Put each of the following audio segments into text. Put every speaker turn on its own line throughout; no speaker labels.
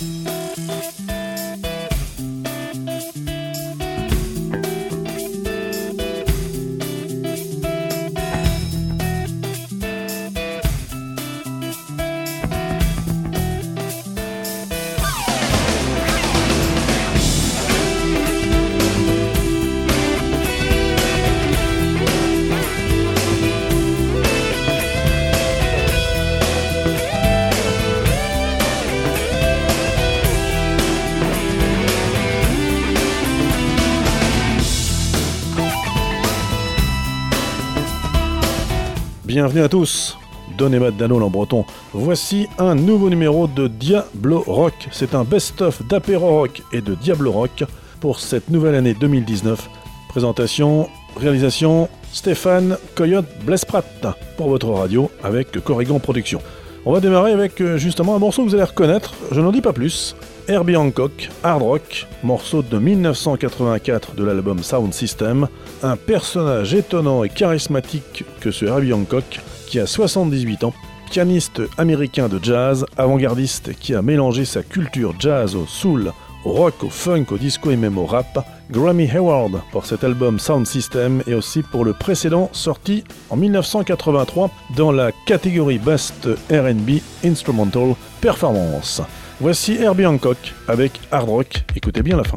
Bienvenue à tous, Donnez-moi Danol en breton. Voici un nouveau numéro de Diablo Rock. C'est un best-of d'apéro rock et de Diablo Rock pour cette nouvelle année 2019. Présentation, réalisation, Stéphane Coyote Blesprat pour votre radio avec Corrigan Productions. On va démarrer avec justement un morceau que vous allez reconnaître, je n'en dis pas plus. Herbie Hancock, Hard Rock, morceau de 1984 de l'album Sound System, un personnage étonnant et charismatique que ce Herbie Hancock, qui a 78 ans, pianiste américain de jazz, avant-gardiste qui a mélangé sa culture jazz au soul, au rock, au funk, au disco et même au rap, Grammy Award pour cet album Sound System et aussi pour le précédent sorti en 1983 dans la catégorie Best R&B Instrumental Performance. Voici Herbie Hancock avec Hard Rock, écoutez bien la fin.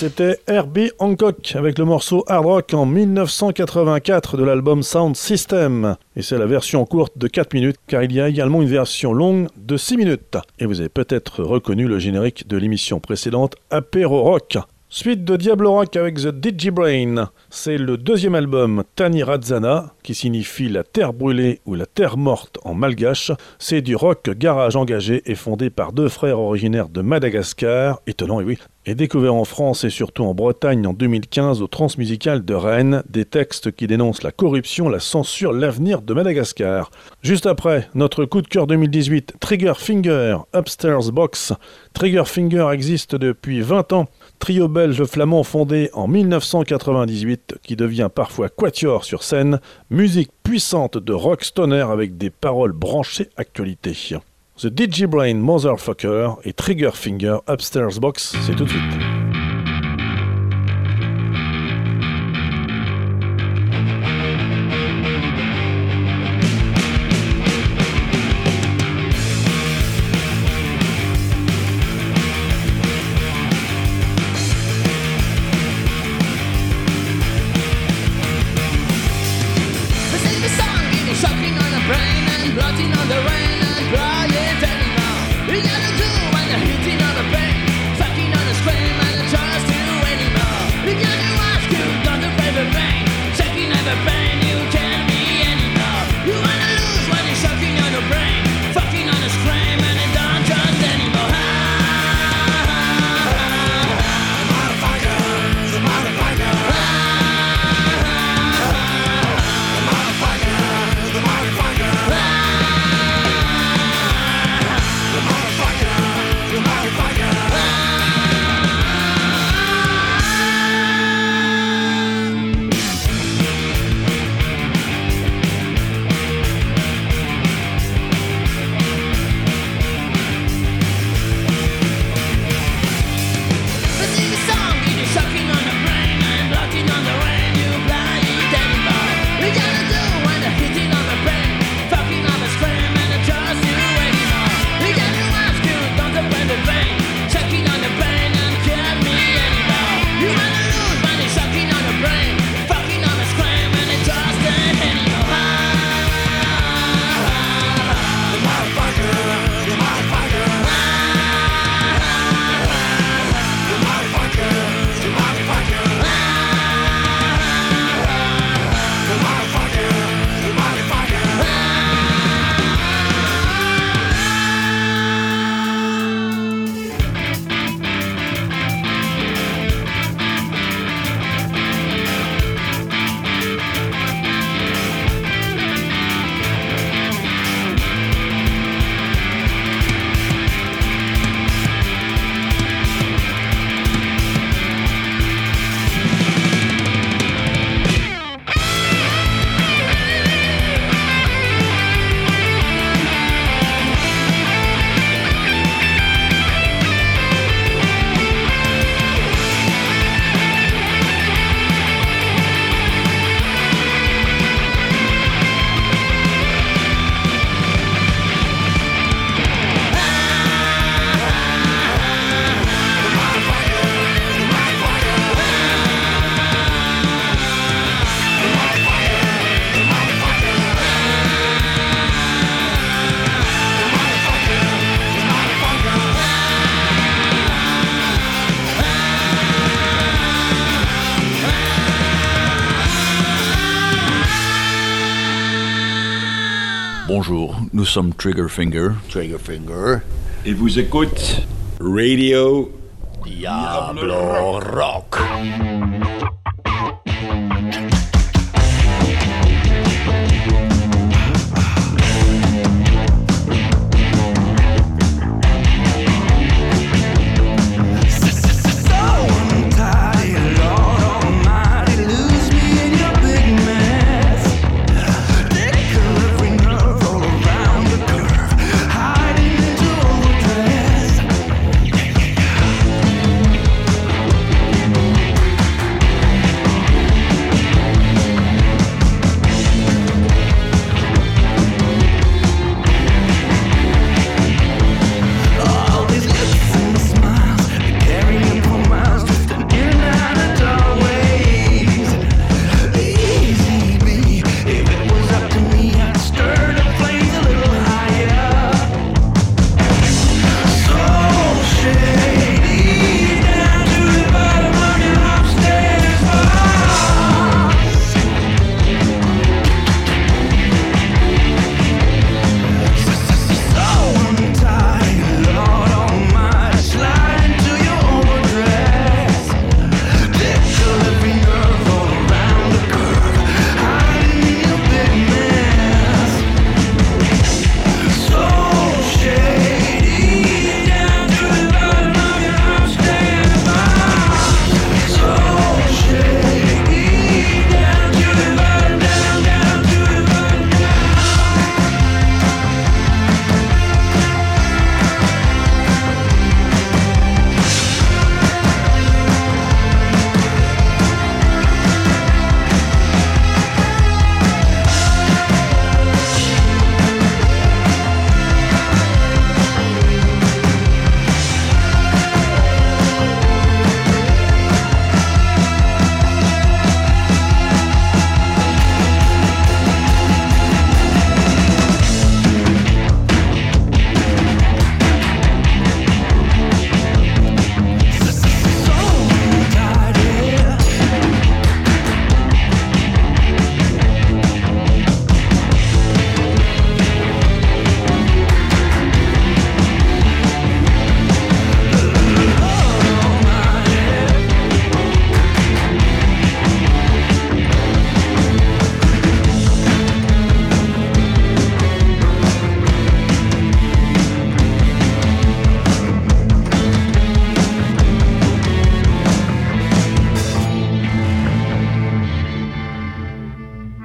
C'était Herbie Hancock avec le morceau Hard Rock en 1984 de l'album Sound System. Et c'est la version courte de 4 minutes car il y a également une version longue de 6 minutes. Et vous avez peut-être reconnu le générique de l'émission précédente Apéro Rock. Suite de Diablo Rock avec The Digibrain, c'est le deuxième album Tani Razana, qui signifie la terre brûlée ou la terre morte en malgache. C'est du rock garage engagé et fondé par deux frères originaires de Madagascar, étonnant et oui, et découvert en France et surtout en Bretagne en 2015 au Transmusical de Rennes, des textes qui dénoncent la corruption, la censure, l'avenir de Madagascar. Juste après, notre coup de cœur 2018, Trigger Finger, Upstairs Box. Trigger Finger existe depuis 20 ans. Trio belge flamand fondé en 1998 qui devient parfois quatuor sur scène, musique puissante de rock stoner avec des paroles branchées actualité. The Digibrain Motherfucker et Trigger Finger Upstairs Box, c'est tout de suite.
Bonjour, nous sommes Triggerfinger.
Triggerfinger.
Et vous écoutez Radio
Diablo Rock.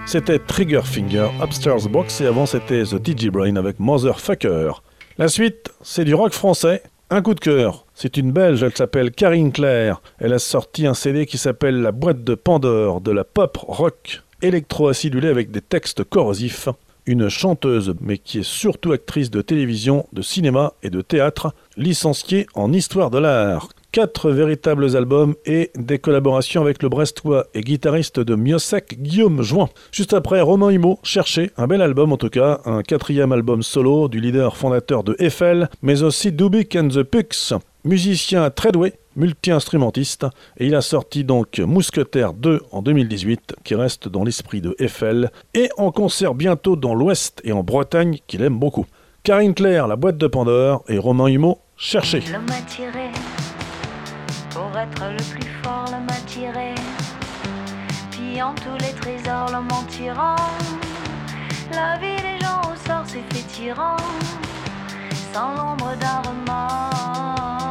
C'était Trigger Finger, Upstairs Box, et avant c'était The DJ Brain avec Motherfucker. La suite, c'est du rock français, un coup de cœur. C'est une Belge, elle s'appelle Karine Claire. Elle a sorti un CD qui s'appelle La Boîte de Pandore, de la pop rock électro-acidulée avec des textes corrosifs. Une chanteuse, mais qui est surtout actrice de télévision, de cinéma et de théâtre, licenciée en histoire de l'art. 4 véritables albums et des collaborations avec le Brestois et guitariste de Miossec, Guillaume Join. Juste après, Romain Humeau, Chercher, un bel album en tout cas, un 4e album solo du leader fondateur de Eiffel, mais aussi Dubik and the Pucks, musicien très doué, multi-instrumentiste, et il a sorti donc Mousquetaire 2 en 2018, qui reste dans l'esprit de Eiffel, et en concert bientôt dans l'Ouest et en Bretagne, qu'il aime beaucoup. Karine Claire, La Boîte de Pandore, et Romain Humeau, Chercher.
L'homme m'a tiré, pour être le plus fort, l'homme m'a tiré, pillant tous les trésors, l'homme en tirant, la vie des gens au sort s'est fait tyran, sans l'ombre d'un remords.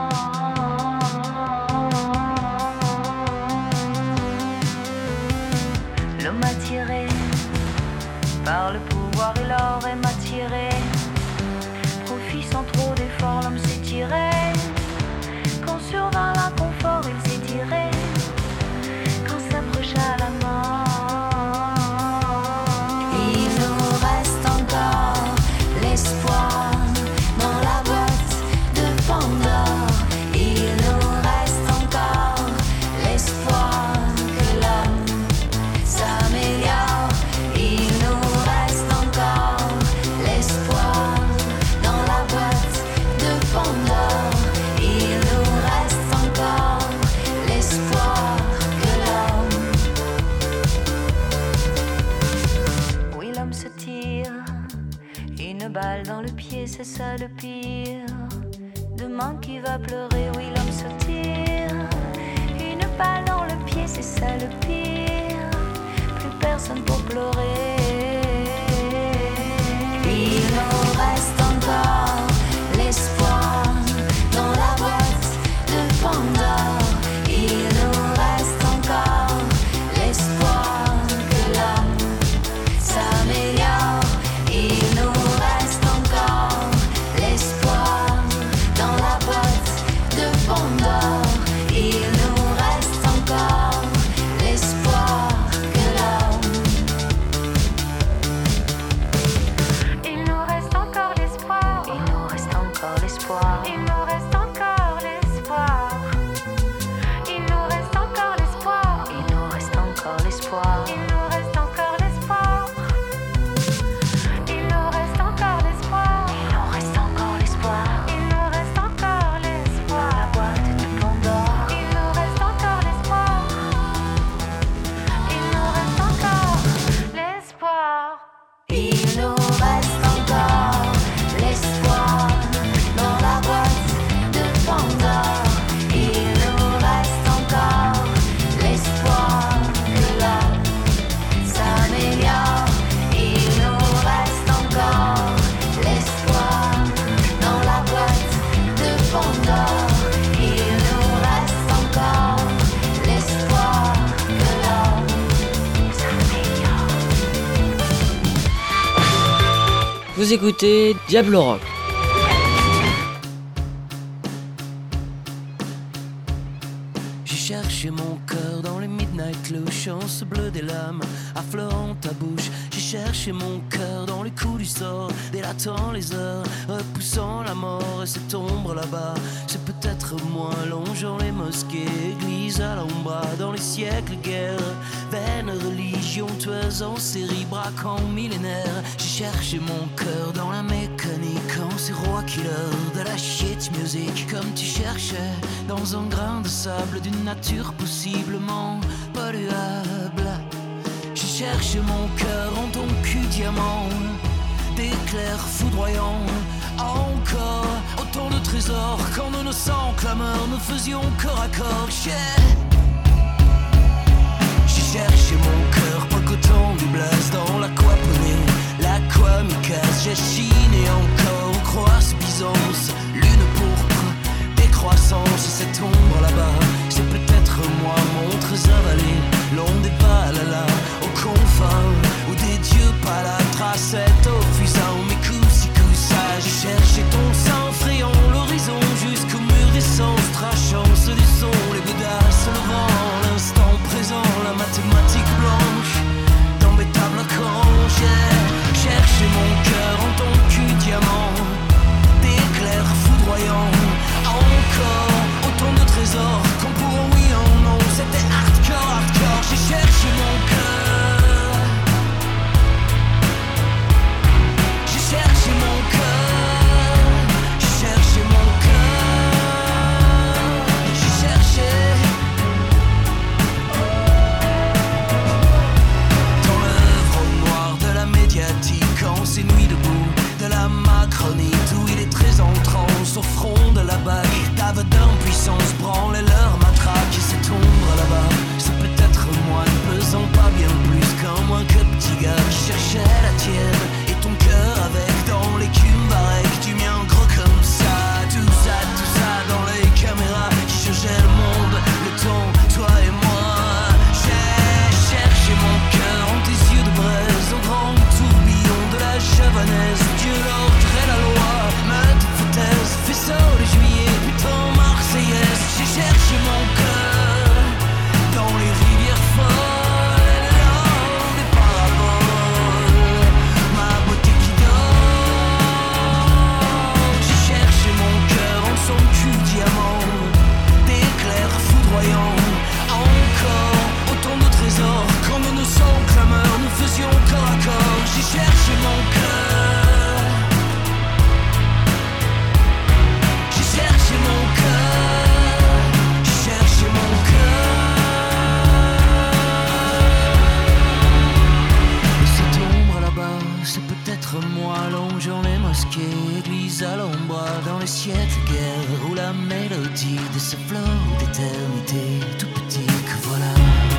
L'homme m'a tiré par le pouvoir et l'or et m'a tiré. Profit sans trop d'efforts, l'homme s'est tiré. Quand survint l'inconfort, il s'est tiré. Quand s'approcha la mort, il nous reste encore l'espoir dans la boîte de Pandore. Il nous reste encore l'espoir que l'homme s'améliore. Il nous reste encore l'espoir dans la boîte de Pandore. Il nous reste encore l'espoir que l'homme. Oui, l'homme se tire une balle dans le pied, c'est ça le pire. Demain qui va pleurer, oui, l'homme se tire une balle dans le pied, c'est ça le pire. Plus personne pour pleurer. Il nous reste encore l'espoir dans la boîte de Pandore. Il nous reste encore l'espoir que l'homme s'améliore. Il nous reste encore l'espoir dans la boîte de Pandore. Il nous reste encore l'espoir que l'homme. Il nous reste encore l'espoir. Il nous reste encore l'espoir. Il nous reste encore l'espoir. Il nous reste encore l'espoir. Il nous reste encore l'espoir. Il nous reste encore l'espoir. Il nous reste encore l'espoir. Il nous reste encore l'espoir. Il nous reste encore l'espoir. La boîte de Pandore. Il nous reste encore l'espoir. Il nous reste encore l'espoir. Il nous reste encore l'espoir dans la boîte de Pandore. Il nous reste encore l'espoir que l'homme s'améliore. Il nous reste encore l'espoir dans la boîte de Pandore. Il nous reste encore l'espoir que l'homme s'améliore.
Vous écoutez Diablo Rock.
J'ai cherché mon cœur dans les midnight lotions, ce bleu des lames affleurant ta bouche. J'ai cherché mon cœur dans les coups du sort, délatant les heures, repoussant la mort. Et cette ombre là-bas, c'est peut-être moi, longeant les mosquées, églises à l'ombre, dans les siècles guerre, vaine religion tueuse en série, braquant millénaire. J'ai cherché mon cœur dans la mécanique, en ces rois killers de la shit music, comme tu cherchais dans un grain de sable d'une nature possiblement polluable. J'ai cherché mon cœur en ton cul diamant, d'éclairs foudroyants, encore autant de trésors qu'en innocents clameurs nous faisions corps à corps. J'ai cherché mon cœur, pocotant du blaze dans l'aquaponie, l'aquamicase. J'ai chiné encore aux croisses Byzance, lune pourpre, décroissance. Cette ombre là-bas, c'est peut-être moi, montres avalées, long des pales là, au confins où des dieux palatracettes au fusain, mes coups j'ai cherché ton sein frayant l'horizon jusqu'au mur d'essence trachant ce du son, les bouddhas se levant, l'instant présent, la mathématique blanche dans mes tables à cran. J'ai cherché mon cœur en ton cul diamant, d'éclairs foudroyants, encore autant de trésors qu'on pourra oui en non, c'était hardcore, j'ai cherché mon cœur, j'ai cherché mon cœur. Ces nuits debout de la Macronie, où il est très en transe au front de la bague. Taves d'impuissance branlent leur matraque et cette ombre là-bas, c'est peut-être moi, ne pesant pas bien plus qu'un moins que petit gars qui cherchait la tienne et ton cœur avec dans l'écume barèque du mien gros comme ça. Tout ça dans les caméras qui changeaient le monde, le temps, toi et moi. J'ai cherché mon cœur en tes yeux de braise au grand tourbillon de la javanaise, Dieu l'ordre et la loi, meute, foutaise, faisceau de juillet, putain marseillaise. J'ai cherché mon cœur dans les rivières folles et l'or des paraboles, ma beauté qui dort. J'ai cherché mon cœur en son cul diamant, d'éclairs foudroyants, encore autant de trésors, comme nous sans clameur, nous faisions corps à corps. J'ai cherché mon cœur, j'ai cherché mon cœur, j'ai cherché mon cœur. Et cette ombre là-bas, c'est peut-être moi, longeant les mosquées, église à l'ombre, dans les siècles guerre, où la mélodie de ce flot d'éternité, tout petit que voilà.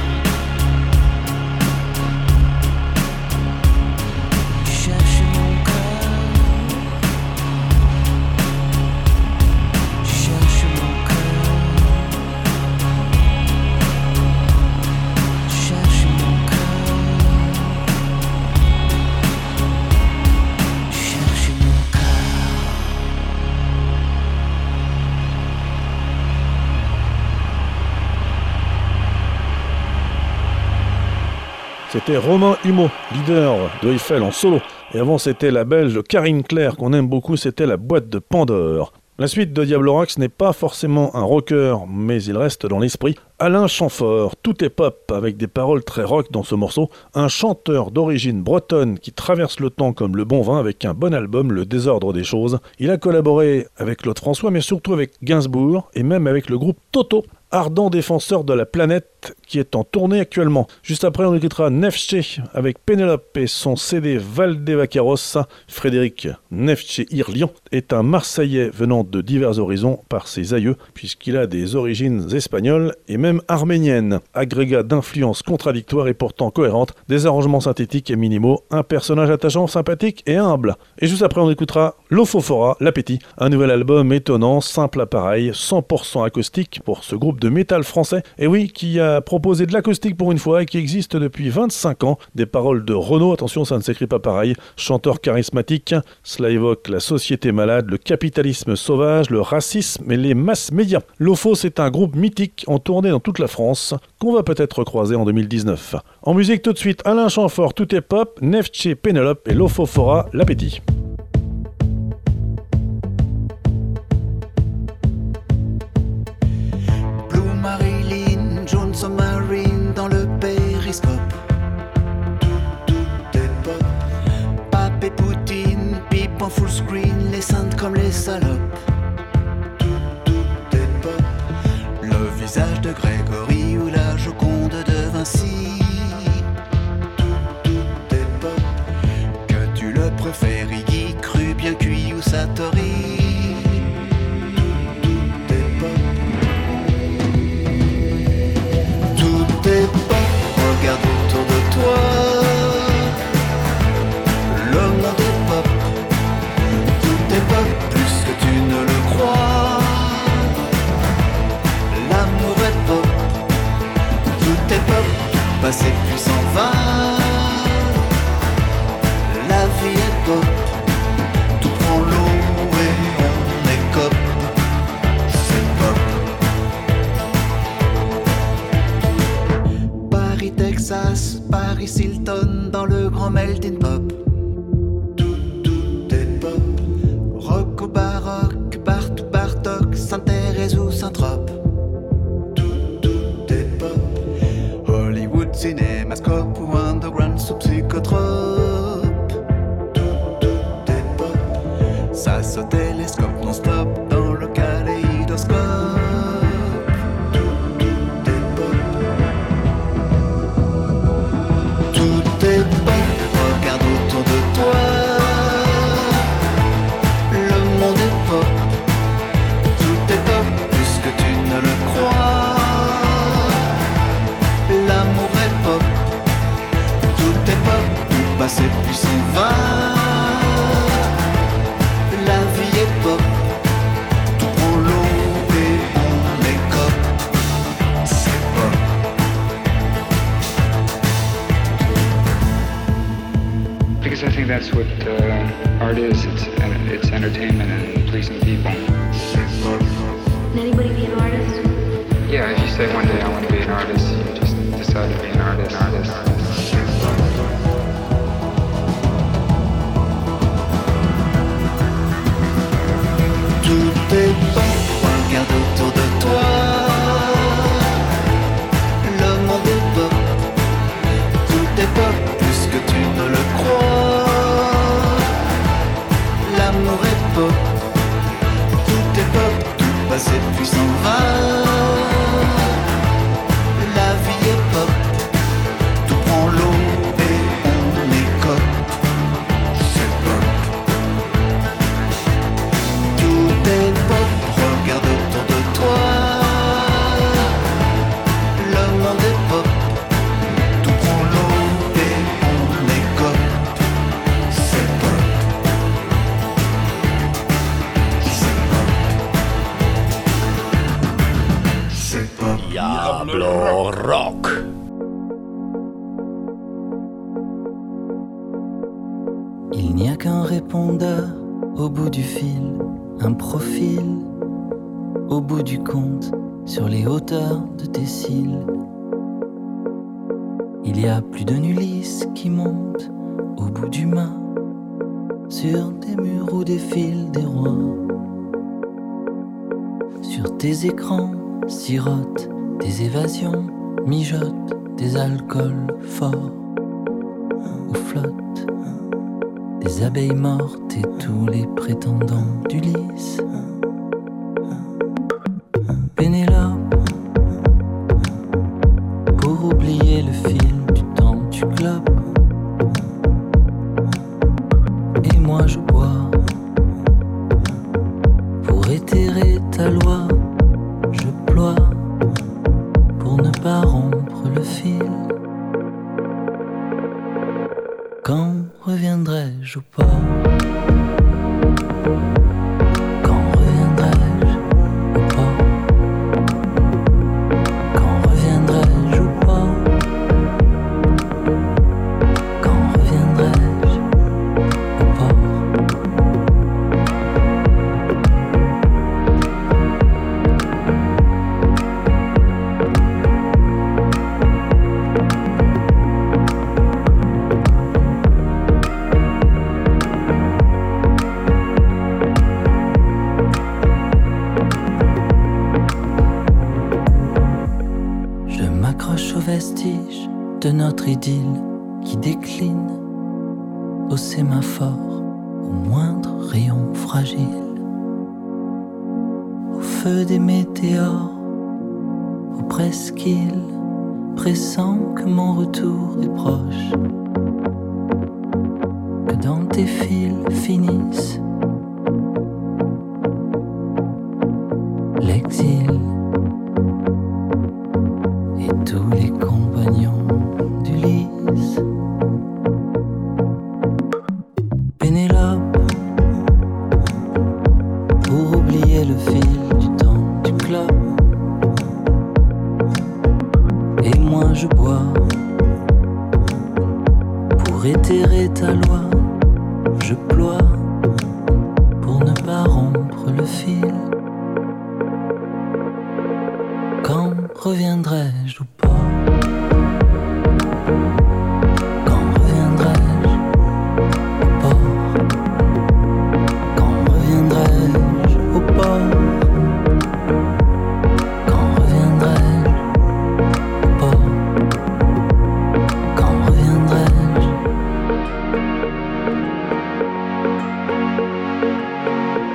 C'était Romain Humeau, leader de Eiffel en solo. Et avant, c'était la Belge Karine Claire, qu'on aime beaucoup, c'était la boîte de Pandore. La suite de Diablo Rock, ce n'est pas forcément un rocker, mais il reste dans l'esprit. Alain Chamfort, tout est pop, avec des paroles très rock dans ce morceau. Un chanteur d'origine bretonne qui traverse le temps comme le bon vin avec un bon album, Le Désordre des choses. Il a collaboré avec Claude François, mais surtout avec Gainsbourg, et même avec le groupe Toto, ardent défenseur de la planète qui est en tournée actuellement. Juste après, on écoutera Neftché avec Pénélope et son CD Valdevaqueros. Frédéric Neftché-Irlian est un Marseillais venant de divers horizons par ses aïeux, puisqu'il a des origines espagnoles et même arméniennes. Agrégat d'influences contradictoires et pourtant cohérentes, des arrangements synthétiques et minimaux, un personnage attachant, sympathique et humble. Et juste après, on écoutera Lofofora, L'Appétit, un nouvel album étonnant, simple appareil, 100% acoustique pour ce groupe de métal français, et oui, qui a proposé de l'acoustique pour une fois et qui existe depuis 25 ans. Des paroles de Renaud, attention, ça ne s'écrit pas pareil, chanteur charismatique. Cela évoque la société malade, le capitalisme sauvage, le racisme et les masses médias. Lofo, c'est un groupe mythique en tournée dans toute la France, qu'on va peut-être croiser en 2019. En musique tout de suite, Alain Chamfort, tout est pop, Neftché, Pénélope et Lofofora, L'Appétit.
Submarine dans le périscope. Tout est pop. Pape et Poutine, pipe en full screen, les saintes comme les salopes. Tout est pop. Le visage de Grégory ou la Joconde de Vinci. Tout est pop. Que tu le préfères, Iggy, cru, bien cuit ou Satori. Regarde autour de toi, le monde est pop, tout est pop plus que tu ne le crois. L'amour est pop, tout est pop, passé puis s'en va. passe au télescope non-stop dans le kaléidoscope. Tout est pop. Tout est pop. Regarde autour de toi. Le monde est pop. Tout est pop puisque tu ne le crois. L'amour est pop. Tout est pop. Tout passe et puis s'en va. La vie est pop. Tout prend l'eau et on est cop. C'est pop.
Because I think that's what art is. It's entertainment and pleasing people.
C'est pop.
Can anybody be an artist?
Yeah, if you say one day I want to be an artist, you just decide to be an artist.
Tout est pop, regarde autour de toi. Le monde est pop. Tout est pop puisque tu ne le crois. L'amour est pop. Tout est pop, tout passe et puis s'en va. La vie est pop. Tout prend l'eau et on est cop. C'est pop. Tout est pop, regarde autour de toi. Le monde est pop. Tout prend l'eau et on est cop. C'est pop. C'est pop. C'est pop.
Diablo Rock.
Il n'y a qu'un répondeur au bout du fil, un profil au bout du compte, sur les hauteurs de tes cils. Il y a plus d'un Ulysse qui monte au bout du mât, sur des murs où défilent des rois. Sur tes écrans sirotent des évasions, mijotent des alcools forts, où flottent des abeilles mortes et tous les prétendants d'Ulysse. Pénélope, pour oublier le fil du temps tu clopes. Et moi je bois, pour éthérer ta loi, je ploie, pour ne pas rompre le fil. Quand reviendrai-je au port? Quand reviendrai-je au port? Quand reviendrai-je au port? Quand reviendrai-je au port? Vestiges de notre idylle qui décline au sémaphore, au moindre rayon fragile, au feu des météores, aux presqu'îles, pressant que mon retour est proche, que dans tes fils finisse l'exil. Tous les compagnons d'Ulysse. Pénélope, pour oublier le fil du temps tu clopes. Et moi je bois, pour éthérer ta loi, je ploie, pour ne pas rompre le fil. Quand reviendrai-je au port? Quand reviendrai-je au port? Quand reviendrai-je au port? Quand reviendrai-je au port? Quand reviendrai-je?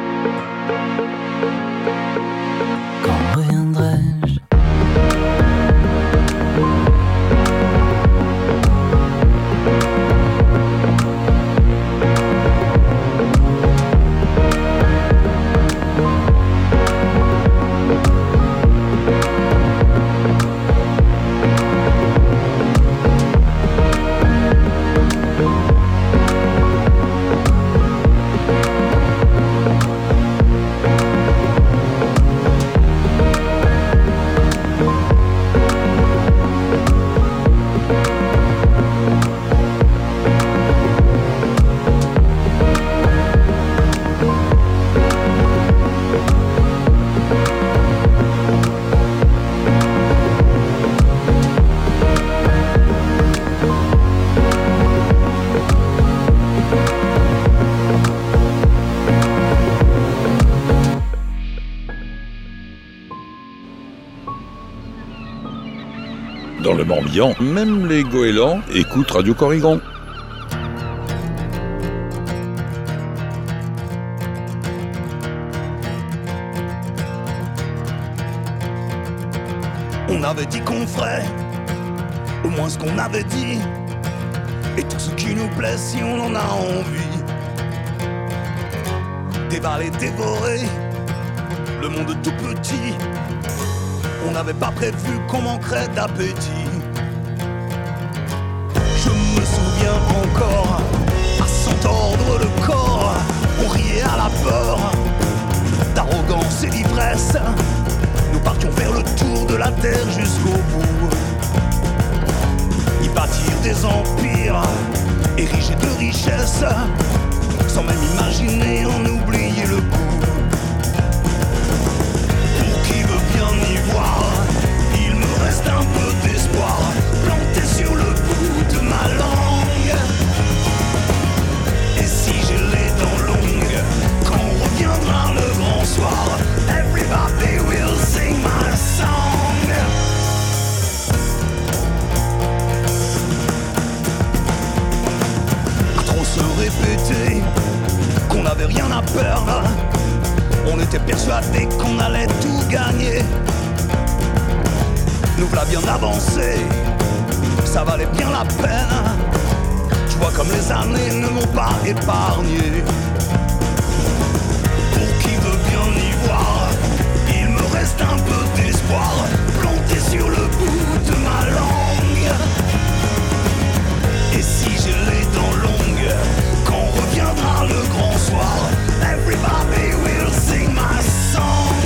dans le Morbihan, même les goélands écoutent Radio Corrigan.
On avait dit qu'on ferait au moins ce qu'on avait dit, et tout ce qui nous plaît si on en a envie. Dévaler, dévorer le monde tout petit. On n'avait pas prévu qu'on manquerait d'appétit. Je me souviens encore, à s'entendre le corps, on riait à la peur d'arrogance et d'ivresse. Nous partions faire le tour de la terre jusqu'au bout. Y bâtir des empires, érigés de richesses, sans même imaginer en oublier le goût. Pour qui veut bien y voir, il me reste un peu d'espoir, planté sur le bout de ma langue. Et si j'ai les dents longues, quand reviendra le grand soir, everybody will sing my song. À trop se répéter qu'on n'avait rien à perdre, on était persuadés qu'on allait tout gagner. Nous voilà bien avancés, ça valait bien la peine. Tu vois comme les années ne m'ont pas épargné. Pour qui veut bien y voir, il me reste un peu d'espoir, planté sur le bout de ma langue. Et si j'ai les dents longues, quand reviendra le grand soir, everybody will sing my song.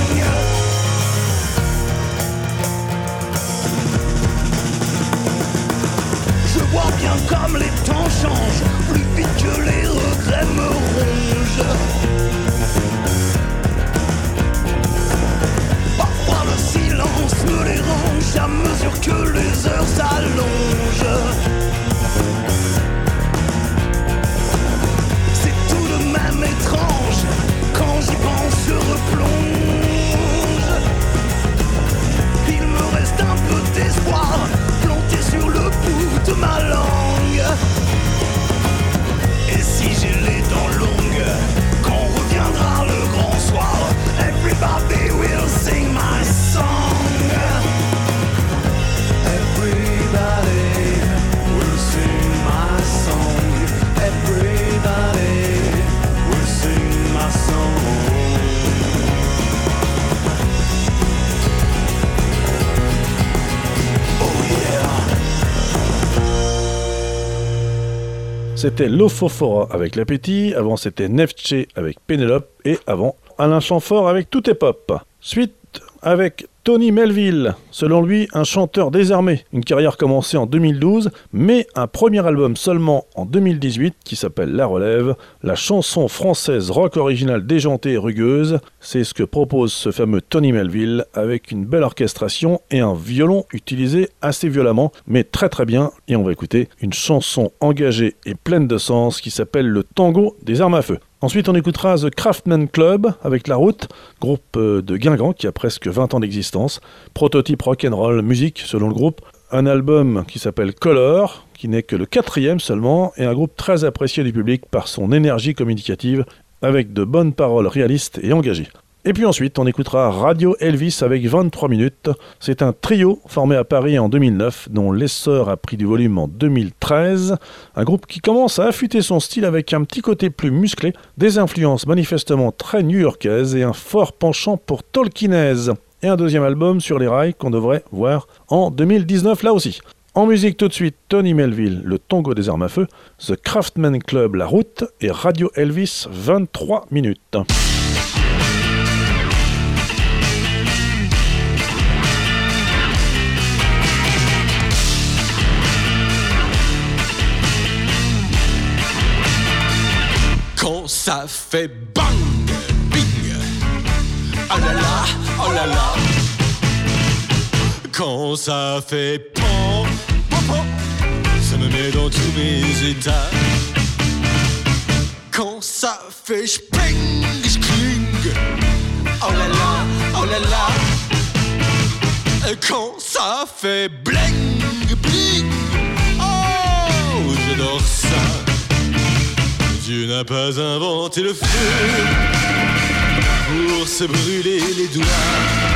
Je vois bien comme les temps changent, plus vite que les regrets me rongent. Parfois le silence me dérange à mesure que les heures s'allongent. C'est tout de même étrange, quand j'y pense je replonge. Il me reste un peu d'espoir, planté sur le bout de ma langue. Et si j'ai les dents longues, quand reviendra le grand soir, everybody will sing my song. Everybody will sing my song. Everybody will sing my song. Oh yeah.
C'était Lofofora avec l'appétit, avant c'était Neftché avec Pénélope, et avant Alain Chamfort avec Tout est pop. Suite avec Tony Melville, selon lui un chanteur désarmé, une carrière commencée en 2012, mais un premier album seulement en 2018 qui s'appelle La Relève, la chanson française rock originale déjantée et rugueuse. C'est ce que propose ce fameux Tony Melville avec une belle orchestration et un violon utilisé assez violemment, mais très très bien. Et on va écouter une chanson engagée et pleine de sens qui s'appelle Le Tango des armes à feu. Ensuite, on écoutera The Craftman Club avec La Route, groupe de Guingamp qui a presque 20 ans d'existence, prototype rock'n'roll musique selon le groupe, un album qui s'appelle Color, qui n'est que le 4e seulement, et un groupe très apprécié du public par son énergie communicative, avec de bonnes paroles réalistes et engagées. Et puis ensuite, on écoutera Radio Elvis avec 23 minutes. C'est un trio formé à Paris en 2009, dont l'essor a pris du volume en 2013. Un groupe qui commence à affûter son style avec un petit côté plus musclé, des influences manifestement très new-yorkaises et un fort penchant pour Tolkienese. Et un deuxième album sur les rails qu'on devrait voir en 2019 là aussi. En musique tout de suite, Tony Melville, Le Tango des armes à feu, The Craftman Club, La Route et Radio Elvis, 23 minutes.
Quand ça fait bang, bing, oh là là, oh là là. Quand ça fait pan, pan, pan, ça me met dans tous mes états. Quand ça fait spring, skling, oh là là, oh là là. quand ça fait bling, bling. Oh, j'adore ça. Dieu n'a pas inventé le feu pour se brûler les doigts,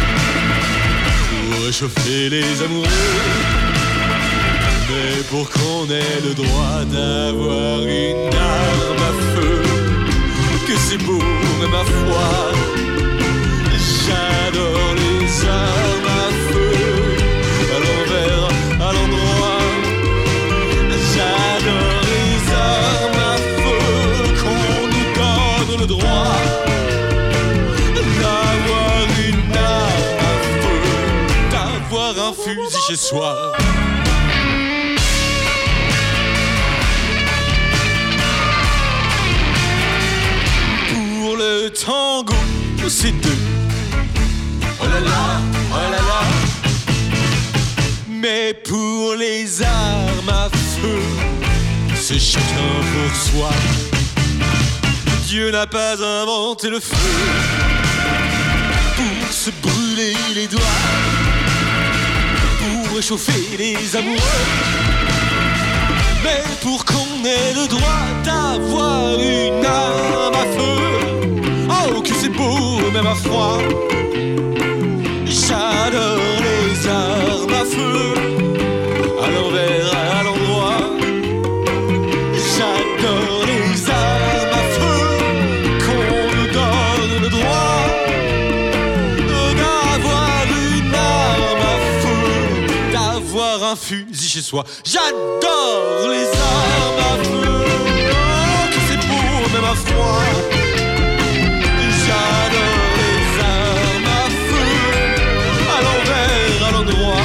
pour réchauffer les amoureux, mais pour qu'on ait le droit d'avoir une arme à feu. Que c'est beau, mais ma foi, j'adore les armes à feu, à l'envers, à l'endroit. J'adore les armes à feu, qu'on nous donne le droit d'avoir une arme à feu, d'avoir un fusil chez soi. Pour le tango, c'est deux. Oh là là, oh là là. Mais pour les armes à feu, c'est chacun pour soi. Dieu n'a pas inventé le feu pour se brûler les doigts, pour réchauffer les amoureux, mais pour qu'on ait le droit d'avoir une arme à feu. Oh, que c'est beau, même à froid. J'adore les armes à feu, à l'envers, à l'endroit. J'adore les armes à feu, qu'on nous donne le droit d'avoir une arme à feu, d'avoir un fusil chez soi. J'adore les armes à feu, oh, que c'est beau, même à froid. J'adore les armes à feu, à l'envers, à l'endroit.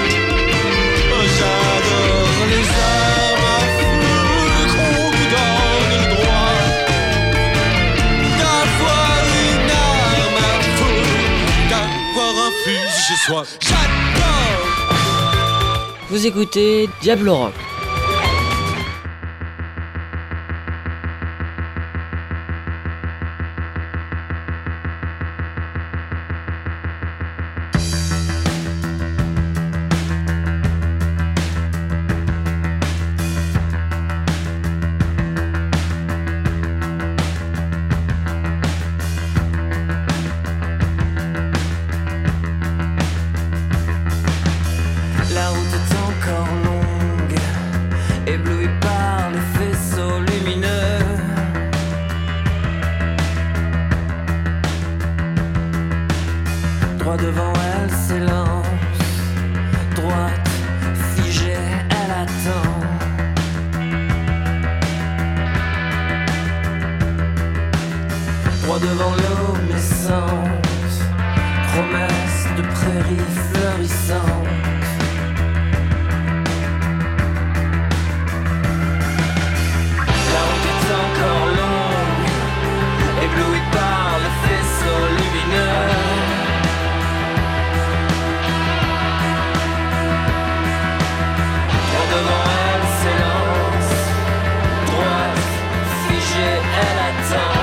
J'adore les armes à feu, qu'on nous donne le droit d'avoir une arme à feu, d'avoir un fusil chez soi. J'adore.
Vous écoutez Diablo Rock.
La route est encore longue, éblouie par les faisceaux lumineux. Droit devant elle s'élance, droite, figée, elle attend. Droit devant l'eau naissante, promesse de prairies florissantes. Encore longue, éblouie par le faisceau lumineux. Là devant elle s'élance, droite, figée, elle attend.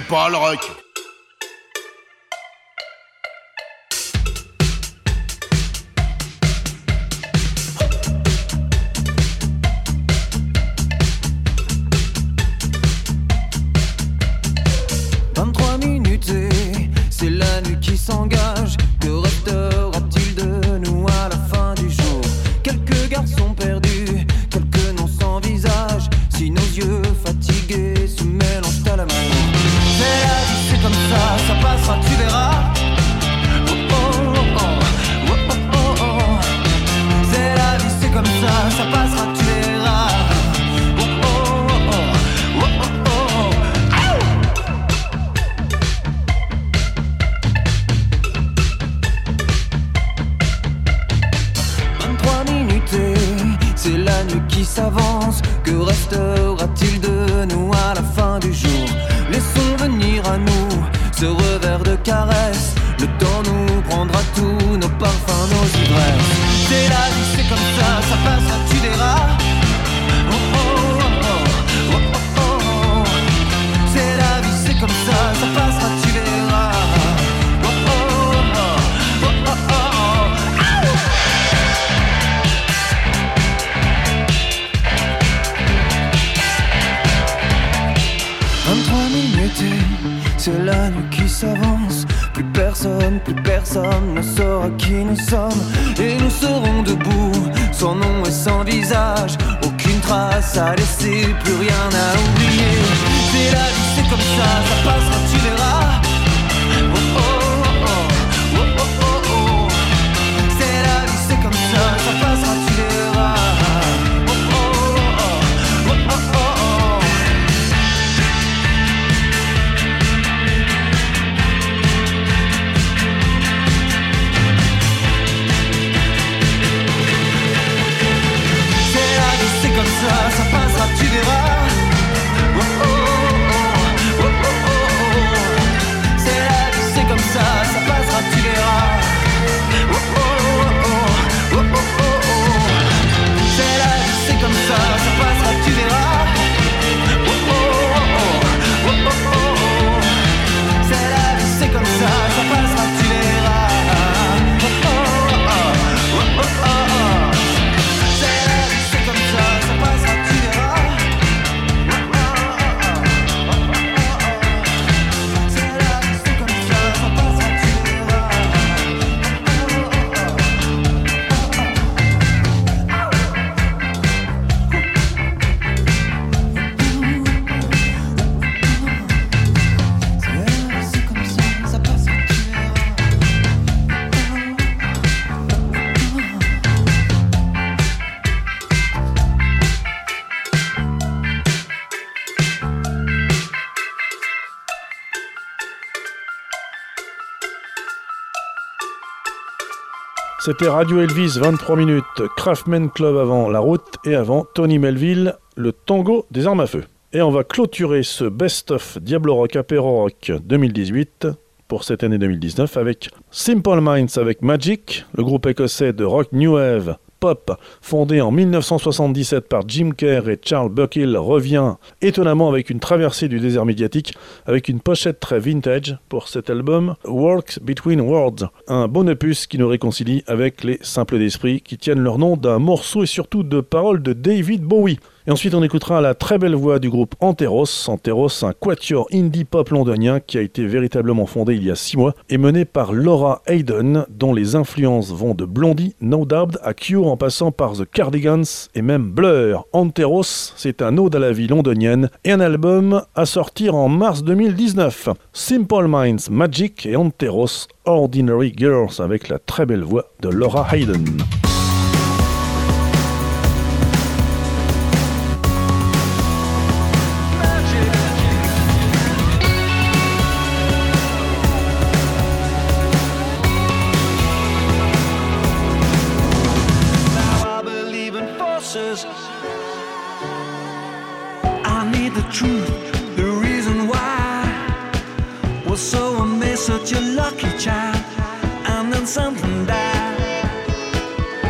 pas le rock.
C'est la nuit qui s'engage. Que restera-t-il de nous à la fin du jour? Quelques garçons perdus, quelques noms sans visage. Si nos yeux fatigués se mélangent à l'amour. C'est la vie, c'est comme ça passera, tu verras. Oh oh oh oh, oh oh oh oh. C'est la vie, c'est comme ça passera, tu verras. Oh oh oh oh, oh oh oh. 23 minutes et c'est la nuit qui s'avance. Que restera-t-il de nous à la fin du jour? Laissons venir à nous ce revers de caresse. Le temps nous prendra tous nos parfums, nos ivresses. C'est la vie, c'est comme ça passera, tu verras. Oh oh oh oh, oh oh oh. C'est la vie, c'est comme ça passera, tu verras. Oh oh oh, oh oh oh. 23 minutes et c'est la nuit qui s'avance. Plus personne ne saura qui nous sommes. Et nous serons debout, sans nom et sans visage. Aucune trace à laisser, plus rien à oublier. C'est la vie, c'est comme ça passera, tu verras. Oh oh oh oh, oh oh oh oh. C'est la vie, c'est comme ça passera, tu verras. Oh oh oh oh, oh oh oh. C'est comme ça passera, tu verras. Oh oh oh, oh oh oh oh. C'est la vie, c'est comme ça passera, tu verras. Oh oh oh, oh oh oh oh. C'est la vie, c'est comme ça passera, tu verras. Oh oh oh, oh oh oh. C'est la vie, c'est comme ça passera, tu verras. Oh oh oh, oh oh oh.
C'était Radio Elvis, 23 minutes, Craftman Club avant La Route et avant Tony Melville, le tango des armes à feu. Et on va clôturer ce best-of Diablo Rock Apéro Rock 2018 pour cette année 2019 avec Simple Minds avec Magic, le groupe écossais de rock new wave pop fondé en 1977 par Jim Kerr et Charles Buckhill revient étonnamment avec une traversée du désert médiatique avec une pochette très vintage pour cet album Walks Between Worlds, un bon opus qui nous réconcilie avec les simples d'esprit qui tiennent leur nom d'un morceau et surtout de paroles de David Bowie. Et ensuite on écoutera la très belle voix du groupe Anteros, un quatuor indie pop londonien qui a été véritablement fondé il y a 6 mois et mené par Laura Hayden, dont les influences vont de Blondie, No Doubt à Cure en passant par The Cardigans et même Blur. Anteros, c'est un ode à la vie londonienne et un album à sortir en mars 2019. Simple Minds, Magic et Anteros, Ordinary Girls avec la très belle voix de Laura Hayden.
I need the truth, the reason why was so amazed, such a lucky child, and then something died.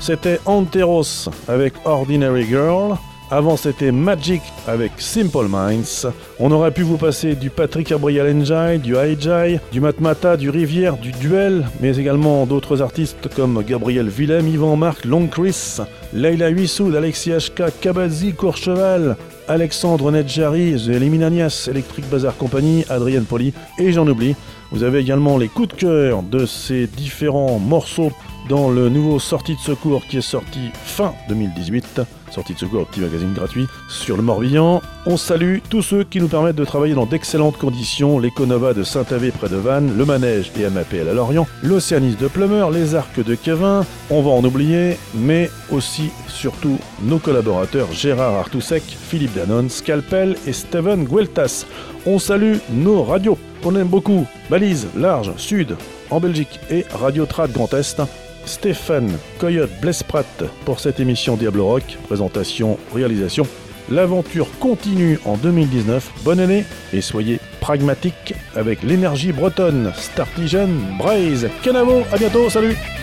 c'était Anteros avec Ordinary Girl. Avant, c'était Magic avec Simple Minds. On aurait pu vous passer du Patrick Gabriel Njai, du Aijai, du Matmata, du Rivière, du Duel, mais également d'autres artistes comme Gabriel Willem, Yvan Marc, Long Chris, Leila Huissoud, Alexis HK, Kabazi, Courcheval, Alexandre Nedjari, The Eliminanias, Electric Bazar Company, Adrienne Poli, et j'en oublie. Vous avez également les coups de cœur de ces différents morceaux dans le nouveau Sortie de secours qui est sorti fin 2018. Sortie de secours, petit magazine gratuit sur le Morbihan. On salue tous ceux qui nous permettent de travailler dans d'excellentes conditions. L'Econova de Saint-Avé près de Vannes, le Manège et MAPL à Lorient, l'Océanis de Plumeur, les Arcs de Kevin. On va en oublier, mais aussi, surtout, nos collaborateurs Gérard Artousek, Philippe Danone, Scalpel et Steven Gueltas. On salue nos radios qu'on aime beaucoup. Balise, Large, Sud, en Belgique et Radio Trad Grand Est. Stéphane Coyote Blesprat pour cette émission Diablo Rock, présentation, réalisation. L'aventure continue en 2019, bonne année et soyez pragmatiques avec l'énergie bretonne. Startigen, Braise, Canavo, à bientôt, salut!